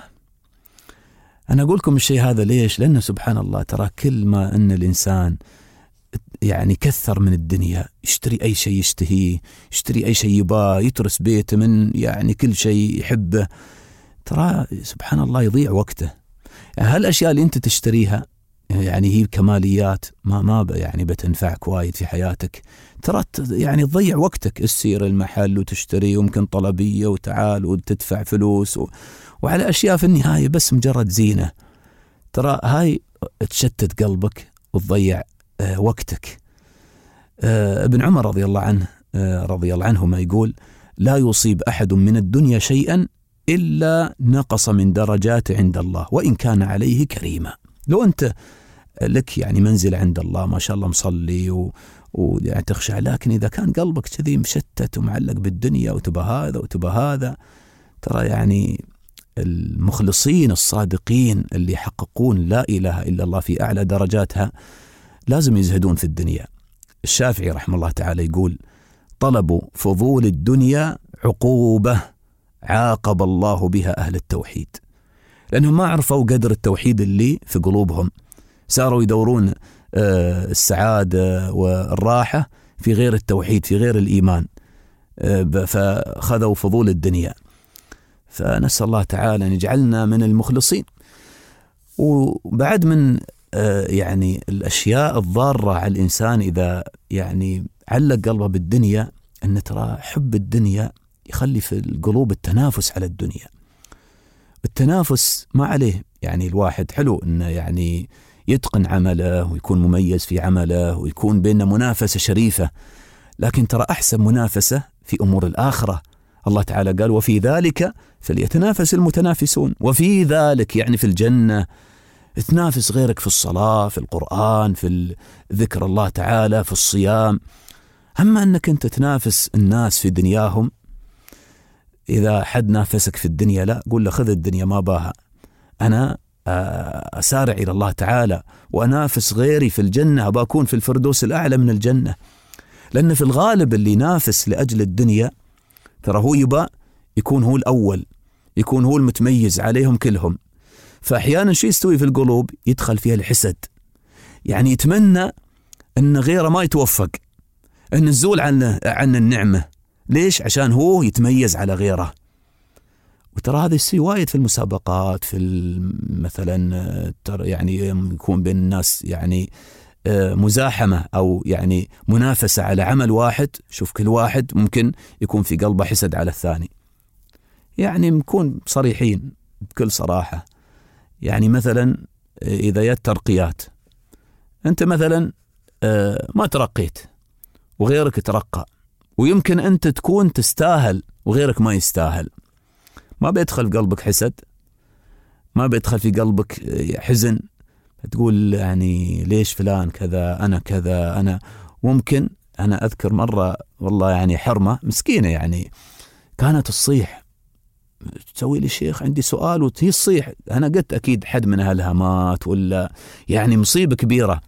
أنا أقول لكم الشيء هذا ليش؟ لأنه سبحان الله ترى كل ما أن الإنسان يعني كثر من الدنيا، يشتري أي شيء يشتهيه، يشتري أي شيء يباه، يترس بيته من يعني كل شيء يحبه، ترى سبحان الله يضيع وقته. يعني هالأشياء اللي أنت تشتريها يعني هي كماليات ما يعني بتنفعك وايد في حياتك، ترى يعني تضيع وقتك، تسير المحل وتشتري وممكن طلبية وتعال وتدفع فلوس وعلى أشياء في النهاية بس مجرد زينة، ترى هاي تشتت قلبك وتضيع وقتك. ابن عمر رضي الله عنهما يقول: لا يصيب أحد من الدنيا شيئا إلا نقص من درجات عند الله وإن كان عليه كريما. لو أنت لك يعني منزل عند الله ما شاء الله مصلي ويعني تخشع، لكن إذا كان قلبك كذي مشتت ومعلق بالدنيا وتبى هذا وتبى هذا، ترى يعني المخلصين الصادقين اللي يحققون لا إله إلا الله في أعلى درجاتها لازم يزهدون في الدنيا. الشافعي رحمه الله تعالى يقول: طلبوا فضول الدنيا عقوبة عاقب الله بها أهل التوحيد، لأنهم ما عرفوا قدر التوحيد اللي في قلوبهم، صاروا يدورون السعادة والراحة في غير التوحيد، في غير الإيمان، فخذوا فضول الدنيا. فنسأل الله تعالى أن يجعلنا من المخلصين. وبعد من يعني الأشياء الضارة على الإنسان إذا يعني علق قلبه بالدنيا، أن ترى حب الدنيا يخلي في القلوب التنافس على الدنيا. التنافس ما عليه، يعني الواحد حلو أنه يعني يتقن عمله ويكون مميز في عمله ويكون بيننا منافسة شريفة، لكن ترى أحسن منافسة في أمور الآخرة. الله تعالى قال: وفي ذلك فليتنافس المتنافسون. وفي ذلك يعني في الجنة، تنافس غيرك في الصلاة، في القرآن، في ذكر الله تعالى، في الصيام. أما أنك أنت تنافس الناس في دنياهم، إذا حد نافسك في الدنيا لا، قول له: خذ الدنيا ما باها، أنا أسارع إلى الله تعالى وأنافس غيري في الجنة، أبا أكون في الفردوس الأعلى من الجنة. لأن في الغالب اللي ينافس لأجل الدنيا ترى هو يبقى يكون هو الأول، يكون هو المتميز عليهم كلهم. فأحيانا شو يستوي في القلوب؟ يدخل فيها الحسد، يعني يتمنى أن غيره ما يتوفق، أن الزول عن النعمة. ليش؟ عشان هو يتميز على غيره. وترى هذا يصير وايد في المسابقات، في مثلا يعني يكون بين الناس يعني مزاحمة أو يعني منافسة على عمل واحد. شوف كل واحد ممكن يكون في قلبه حسد على الثاني. يعني نكون صريحين بكل صراحة، يعني مثلا إذا جت ترقيات، أنت مثلا ما ترقيت وغيرك ترقى، ويمكن أنت تكون تستاهل وغيرك ما يستاهل، ما بيدخل في قلبك حسد؟ ما بيدخل في قلبك حزن؟ تقول يعني ليش فلان كذا، أنا كذا، أنا ممكن. أنا أذكر مرة والله يعني حرمة مسكينة يعني كانت تصيح، تسوي لي شيخ عندي سؤال وهي تصيح. أنا قلت أكيد حد من أهلها مات ولا يعني مصيبة كبيرة.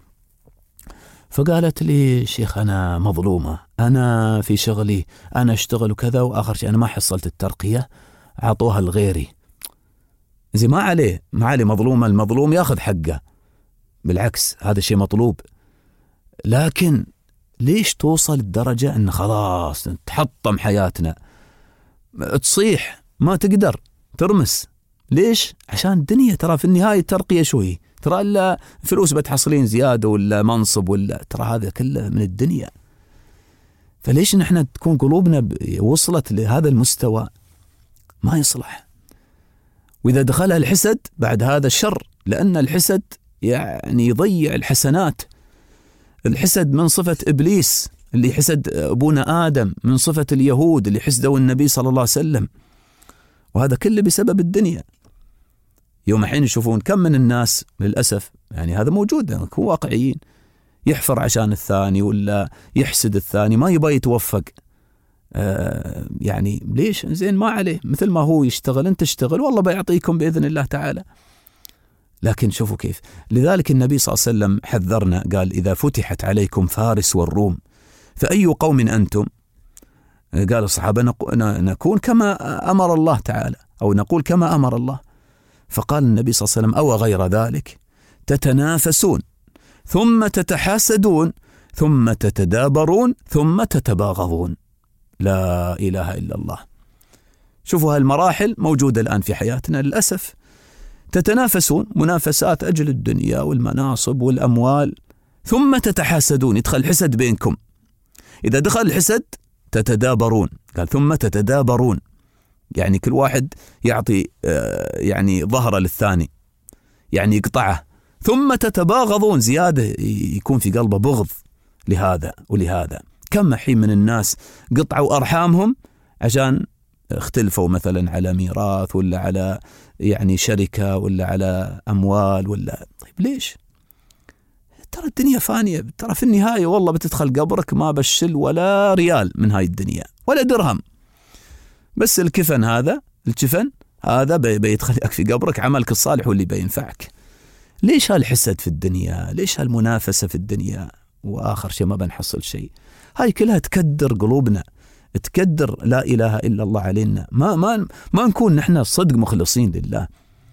فقالت لي: شيخ أنا مظلومة، أنا في شغلي أنا أشتغل وكذا، وآخر شيء أنا ما حصلت الترقية، عطوها لغيري. زي ما عليه مظلومة، المظلوم ياخذ حقه، بالعكس هذا شيء مطلوب. لكن ليش توصل الدرجة أن خلاص تحطم حياتنا، تصيح ما تقدر ترمس؟ ليش؟ عشان الدنيا ترى في النهاية الترقية شوي، ترى إلا فلوس بتحصلين زيادة ولا منصب ولا، ترى هذا كله من الدنيا. فليش نحن تكون قلوبنا وصلت لهذا المستوى؟ ما يصلح. وإذا دخلها الحسد بعد هذا الشر، لأن الحسد يعني يضيع الحسنات. الحسد من صفة إبليس اللي حسد أبونا آدم، من صفة اليهود اللي حسدوا النبي صلى الله عليه وسلم، وهذا كله بسبب الدنيا. يوم حين يشوفون كم من الناس للأسف، يعني هذا موجود، نكون واقعيين، يحفر عشان الثاني ولا يحسد الثاني، ما يبغى يتوفق. يعني ليش؟ زين ما عليه، مثل ما هو يشتغل أنت اشتغل، والله بيعطيكم بإذن الله تعالى. لكن شوفوا كيف. لذلك النبي صلى الله عليه وسلم حذرنا، قال: إذا فتحت عليكم فارس والروم فأي قوم أنتم؟ قال الصحابة: نكون كما أمر الله تعالى، أو نقول كما أمر الله. فقال النبي صلى الله عليه وسلم: أو غير ذلك، تتنافسون ثم تتحاسدون ثم تتدابرون ثم تتباغضون. لا إله إلا الله. شوفوا هالمراحل موجودة الآن في حياتنا للأسف. تتنافسون منافسات أجل الدنيا والمناصب والأموال، ثم تتحاسدون، يدخل الحسد بينكم. إذا دخل الحسد تتدابرون، قال ثم تتدابرون، يعني كل واحد يعطي يعني ظهره للثاني، يعني يقطعه. ثم تتباغضون، زيادة يكون في قلبه بغض لهذا ولهذا. كم حين من الناس قطعوا أرحامهم عشان اختلفوا مثلا على ميراث ولا على يعني شركة ولا على أموال ولا. طيب ليش؟ ترى الدنيا فانية، ترى في النهاية والله بتدخل قبرك ما بشل ولا ريال من هاي الدنيا ولا درهم، بس الكفن هذا، الكفن هذا بيدخلك في قبرك، عملك الصالح واللي بينفعك. ليش هالحسد في الدنيا؟ ليش هالمنافسة في الدنيا؟ وآخر شيء ما بنحصل شيء. هاي كلها تكدر قلوبنا، تكدر لا إله إلا الله علينا، ما نكون نحن صدق مخلصين لله.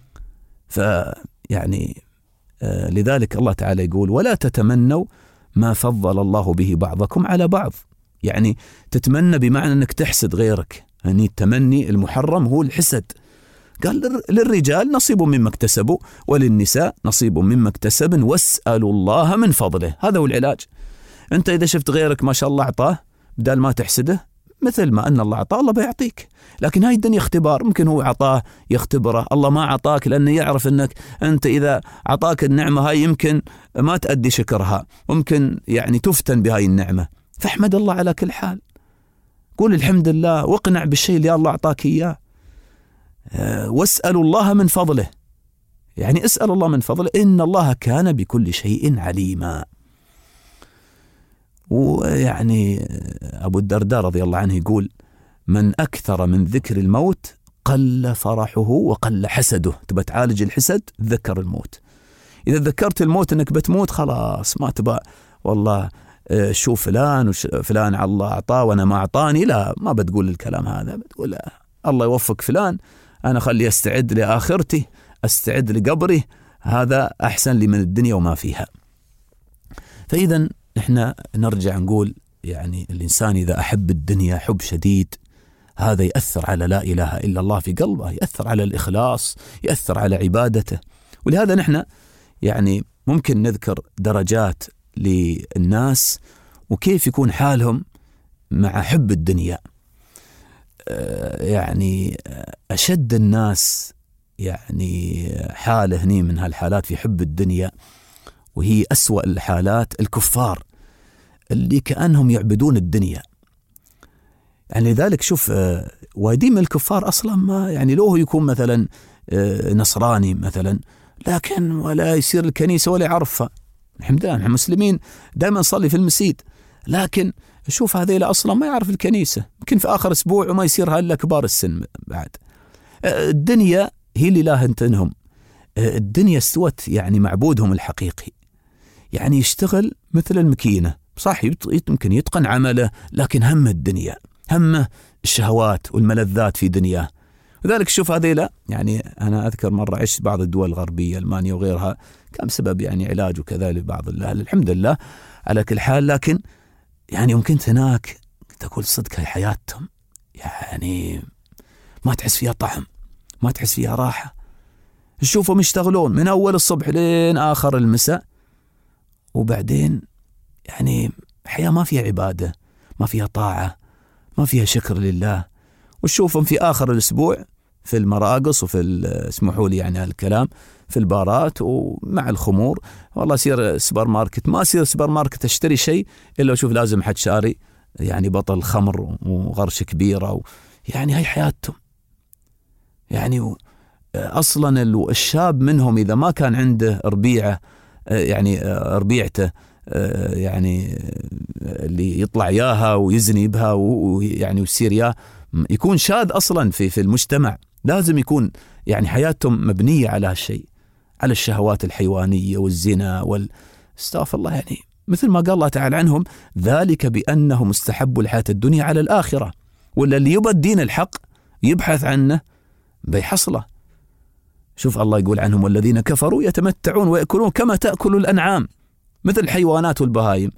فيعني لذلك الله تعالى يقول ولا تتمنوا ما فضل الله به بعضكم على بعض. يعني تتمنى بمعنى أنك تحسد غيرك، يعني التمني المحرم هو الحسد. قال للرجال نصيب مما اكتسبوا وللنساء نصيب مما اكتسبن واسألوا الله من فضله. هذا هو العلاج. أنت إذا شفت غيرك ما شاء الله أعطاه، بدل ما تحسده، مثل ما أن الله أعطاه الله بيعطيك. لكن هاي الدنيا اختبار، ممكن هو عطاه يختبره، الله ما عطاك لأنه يعرف أنك أنت إذا عطاك النعمة هاي يمكن ما تأدي شكرها، ممكن يعني تفتن بهاي النعمة. فاحمد الله على كل حال، قول الحمد لله واقنع بالشيء اللي الله أعطاك إياه. واسألوا الله من فضله، يعني اسأل الله من فضله، إن الله كان بكل شيء عليما. ويعني أبو الدرداء رضي الله عنه يقول من أكثر من ذكر الموت قل فرحه وقل حسده. تبى تعالج الحسد تذكر الموت. إذا ذكرت الموت أنك بتموت خلاص ما تبى والله شوف فلان وفلان على الله أعطاه وأنا ما أعطاني، لا، ما بتقول الكلام هذا. بتقول الله يوفق فلان، أنا خلي أستعد لآخرتي، أستعد لقبري، هذا أحسن لي من الدنيا وما فيها. فإذا إحنا نرجع نقول يعني الإنسان إذا أحب الدنيا حب شديد، هذا يأثر على لا إله إلا الله في قلبه، يأثر على الإخلاص، يأثر على عبادته. ولهذا نحن يعني ممكن نذكر درجات للناس وكيف يكون حالهم مع حب الدنيا. يعني أشد الناس يعني حالة هني من هالحالات في حب الدنيا، وهي أسوأ الحالات الكفار اللي كأنهم يعبدون الدنيا. يعني لذلك شوف وايدين من الكفار أصلا ما يعني لو يكون مثلا نصراني مثلا، لكن ولا يصير الكنيسة ولا يعرفها. الحمد لله نحن مسلمين دائما نصلي في المسجد، لكن شوف هذيلا أصلا ما يعرف الكنيسة، يمكن في آخر أسبوع وما يصيرها إلا كبار السن. بعد الدنيا هي اللي لا هنتنهم. الدنيا استوت يعني معبودهم الحقيقي، يعني يشتغل مثل المكينة، صح يمكن يتقن عمله، لكن هم الدنيا، همه الشهوات والملذات في دنياه. وذلك شوف هذيلا يعني أنا أذكر مرة عشت بعض الدول الغربية ألمانيا وغيرها، كان سبب يعني علاج وكذا لبعض الأهل، الحمد لله على كل حال. لكن يعني يمكن هناك تقول صدق هاي حياتهم يعني ما تحس فيها طعم، ما تحس فيها راحة. تشوفهم يشتغلون من أول الصبح لين آخر المساء، وبعدين يعني حياة ما فيها عبادة، ما فيها طاعة، ما فيها شكر لله. وتشوفهم في آخر الأسبوع في المراقص وفي اسمحوا لي يعني الكلام في البارات ومع الخمور. والله سير سوبر ماركت، ما سير سوبر ماركت اشتري شيء إلا وشوف لازم حد شاري يعني بطل خمر وغرش كبيرة يعني هاي حياتهم. يعني أصلا الشاب منهم إذا ما كان عنده ربيعة يعني ربيعته يعني اللي يطلع ياها ويزني بها ويعني ويصير ياه، يكون شاذ أصلا في المجتمع. لازم يكون يعني حياتهم مبنية على هالشيء، على الشهوات الحيوانية والزنا استغفر الله. يعني مثل ما قال الله تعالى عنهم ذلك بأنهم استحبوا الحياة الدنيا على الآخرة، ولا اللي يبى الدين الحق يبحث عنه بيحصله. شوف الله يقول عنهم والذين كفروا يتمتعون ويأكلون كما تأكل الأنعام، مثل الحيوانات والبهايم.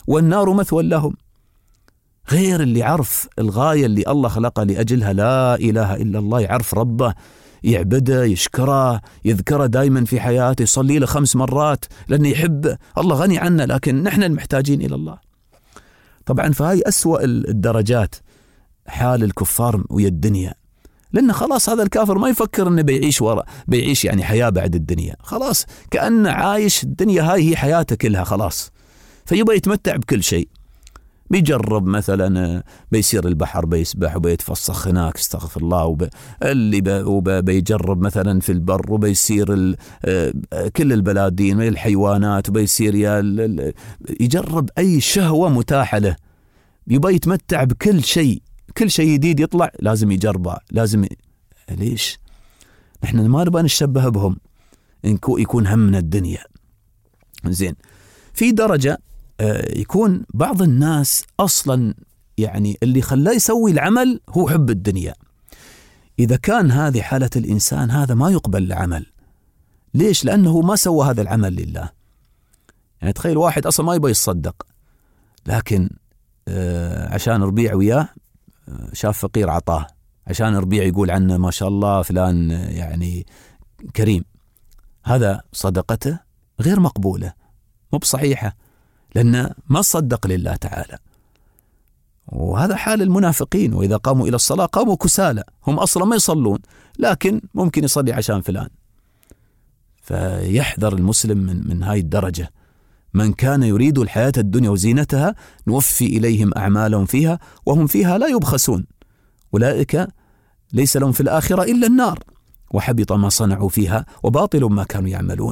والنار مثوى لهم. غير اللي عرف الغاية اللي الله خلقه لأجلها، لا إله إلا الله، يعرف ربه، يعبده، يشكره، يذكره دائما في حياته، يصلي له 5 مرات لأنه يحبه. الله غني عنا، لكن نحن المحتاجين إلى الله. طبعا فهي أسوأ الدرجات حال الكفار ويا الدنيا، لأنه خلاص هذا الكافر ما يفكر أنه بيعيش يعني حياة بعد الدنيا، خلاص كأنه عايش الدنيا هاي هي حياته كلها خلاص، فيبغى يتمتع بكل شيء. بيجرب مثلا بيصير البحر بيسبح وبيتفسخ هناك استغفر الله، بيجرب مثلا في البر وبيصير كل البلادين الحيوانات، وبيصير يجرب أي شهوة متاحة له، يبغى يتمتع بكل شيء، كل شيء جديد يطلع لازم يجربه، لازم. ليش؟ نحن ما نبغى نشبه بهم، يكون همنا الدنيا. زين، في درجة يكون بعض الناس أصلا يعني اللي خلاه يسوي العمل هو حب الدنيا. إذا كان هذه حالة الإنسان هذا ما يقبل العمل. ليش؟ لأنه ما سوى هذا العمل لله. يعني تخيل واحد أصلا ما يبغى يتصدق، لكن عشان ربيع وياه شاف فقير عطاه، عشان ربيع يقول عنه ما شاء الله فلان يعني كريم، هذا صدقته غير مقبولة، مو بصحيحة، لأنه ما صدق لله تعالى. وهذا حال المنافقين، وإذا قاموا إلى الصلاة قاموا كسالى، هم أصلا ما يصلون لكن ممكن يصلي عشان فلان. فيحذر المسلم من هاي الدرجة. من كان يريد الحياة الدنيا وزينتها نوفي إليهم أعمالهم فيها وهم فيها لا يبخسون، أولئك ليس لهم في الآخرة إلا النار وحبط ما صنعوا فيها وباطل ما كانوا يعملون.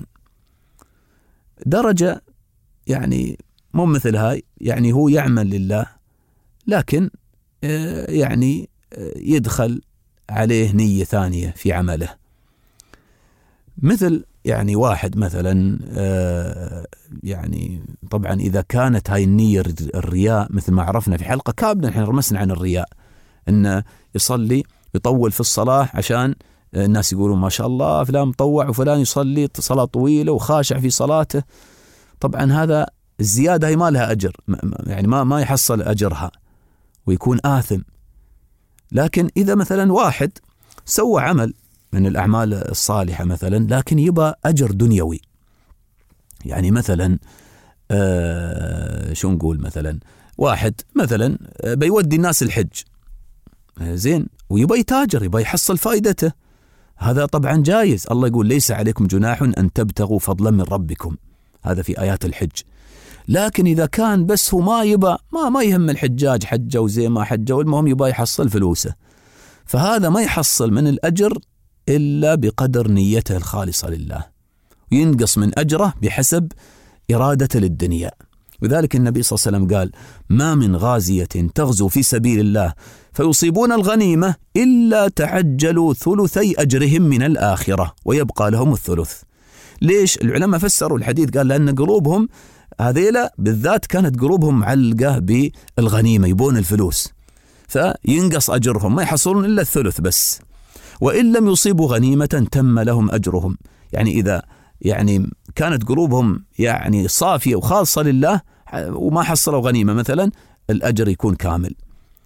درجة يعني مو مثل هاي، يعني هو يعمل لله لكن يعني يدخل عليه نية ثانية في عمله. مثل يعني واحد مثلا يعني طبعا إذا كانت هاي النية الرياء، مثل ما عرفنا في حلقة كاملة نحن رمسنا عن الرياء، إنه يصلي يطول في الصلاة عشان الناس يقولون ما شاء الله فلان مطوع وفلان يصلي صلاة طويلة وخاشع في صلاته. طبعا هذا الزيادة هي ما لها أجر، يعني ما يحصل أجرها ويكون آثم. لكن إذا مثلا واحد سوى عمل من الأعمال الصالحة مثلا لكن يبقى أجر دنيوي، يعني مثلا شو نقول، مثلا واحد مثلا بيودي الناس الحج، زين، ويبقى يتاجر، يبقى يحصل فائدته، هذا طبعا جايز. الله يقول ليس عليكم جناح أن تبتغوا فضلا من ربكم، هذا في آيات الحج. لكن إذا كان بس هو ما يبقى ما يهم الحجاج حجه وزي ما حجه، والمهم يبقى يحصل فلوسه، فهذا ما يحصل من الأجر إلا بقدر نيته الخالصة لله، وينقص من أجره بحسب إرادته للدنيا. وذلك النبي صلى الله عليه وسلم قال ما من غازية تغزو في سبيل الله فيصيبون الغنيمة إلا تعجلوا ثلثي أجرهم من الآخرة ويبقى لهم الثلث. ليش؟ العلماء فسروا الحديث قال لأن قلوبهم هذيلا بالذات كانت قلوبهم معلقة بالغنيمة، يبون الفلوس، فينقص أجرهم، ما يحصلون إلا الثلث بس. وإن لم يصيبوا غنيمة تم لهم أجرهم، يعني إذا يعني كانت قلوبهم يعني صافية وخالصة لله وما حصلوا غنيمة مثلا، الأجر يكون كامل.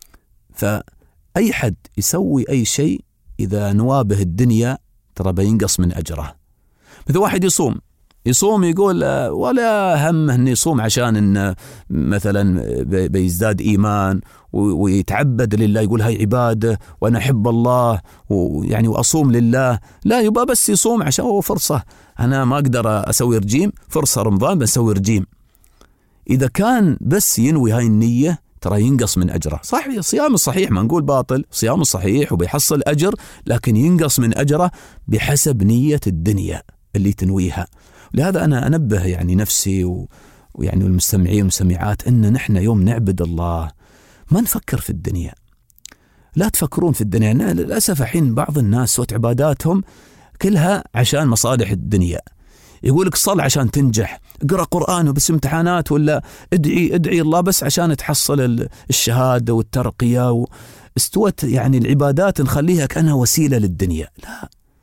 فأي حد يسوي أي شيء إذا نوابه الدنيا ترى بينقص من أجره. مثل واحد يصوم يقول ولا همه أن يصوم عشان إن مثلا بيزداد إيمان ويتعبد لله، يقول هاي عبادة وأنا أحب الله ويعني وأصوم لله، لا، يبقى بس يصوم عشان هو فرصة، أنا ما أقدر أسوي رجيم، فرصة رمضان بسوي رجيم. إذا كان بس ينوي هاي النية ترى ينقص من أجره. صحيح الصيام الصحيح ما نقول باطل، صيام الصحيح وبيحصل أجر، لكن ينقص من أجره بحسب نية الدنيا اللي تنويها. لهذا أنا أنبه يعني نفسي ويعني المستمعين والمستمعات إن نحن يوم نعبد الله ما نفكر في الدنيا. لا تفكرون في الدنيا. للأسف الحين بعض الناس سوت عباداتهم كلها عشان مصالح الدنيا، يقولك صل عشان تنجح، اقرأ قرآن وبس امتحانات، ولا ادعي الله بس عشان تحصل الشهادة والترقية استوت يعني العبادات نخليها كأنها وسيلة للدنيا. لا،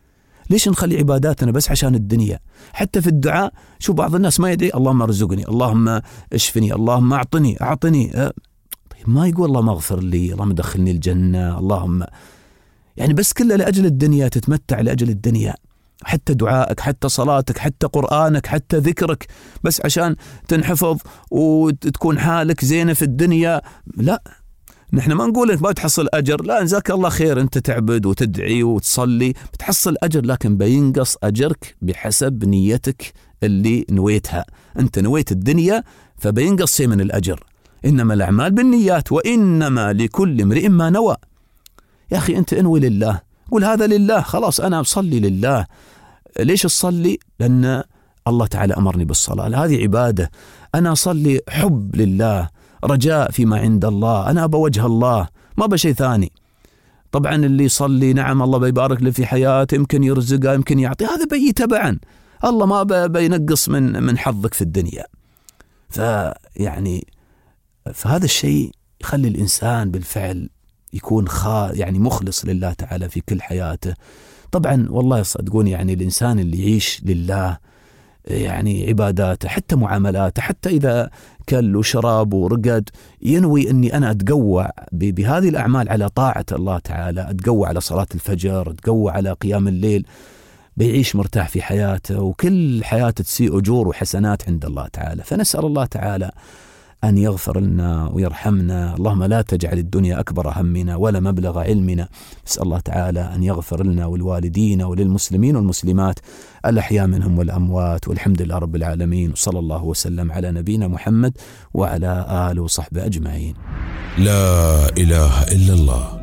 ليش نخلي عباداتنا بس عشان الدنيا؟ حتى في الدعاء شو بعض الناس ما يدعي اللهم ارزقني، اللهم اشفني، اللهم أعطني. طيب ما يقول اللهم اغفر لي، اللهم دخلني الجنة، اللهم يعني بس كله لأجل الدنيا، تتمتع لأجل الدنيا. حتى دعائك، حتى صلاتك، حتى قرآنك، حتى ذكرك بس عشان تنحفظ وتكون حالك زينة في الدنيا. لا، نحن ما نقول انك ما تحصل أجر، لا، جزاك الله خير، انت تعبد وتدعي وتصلي بتحصل أجر، لكن بينقص أجرك بحسب نيتك اللي نويتها. انت نويت الدنيا فبينقص شيء من الأجر. إنما الأعمال بالنيات وإنما لكل امرئ ما نوى. يا أخي أنت انوي لله، قول هذا لله، خلاص أنا أصلي لله. ليش أصلي؟ لأن الله تعالى أمرني بالصلاة، هذه عبادة. أنا أصلي حب لله، رجاء فيما عند الله، أنا أبى وجه الله، ما أبى شيء ثاني. طبعا اللي يصلي نعم الله بيبارك له في حياته، يمكن يرزقه، يمكن يعطي، هذا بي تبعا، الله ما بينقص من حظك في الدنيا. فهذا الشيء يخلي الإنسان بالفعل يكون يعني مخلص لله تعالى في كل حياته. طبعا والله يصدقون يعني الإنسان اللي يعيش لله يعني عباداته، حتى معاملاته، حتى إذا كل وشراب ورقد، ينوي أني أنا أتقوى بهذه الأعمال على طاعة الله تعالى، أتقوى على صلاة الفجر، أتقوى على قيام الليل، بيعيش مرتاح في حياته، وكل حياته تسيء أجور وحسنات عند الله تعالى. فنسأل الله تعالى أن يغفر لنا ويرحمنا. اللهم لا تجعل الدنيا أكبر همنا ولا مبلغ علمنا. نسأل الله تعالى أن يغفر لنا والوالدين وللمسلمين والمسلمات الأحياء منهم والأموات، والحمد لله رب العالمين، وصلى الله وسلم على نبينا محمد وعلى آله وصحبه أجمعين. لا إله إلا الله.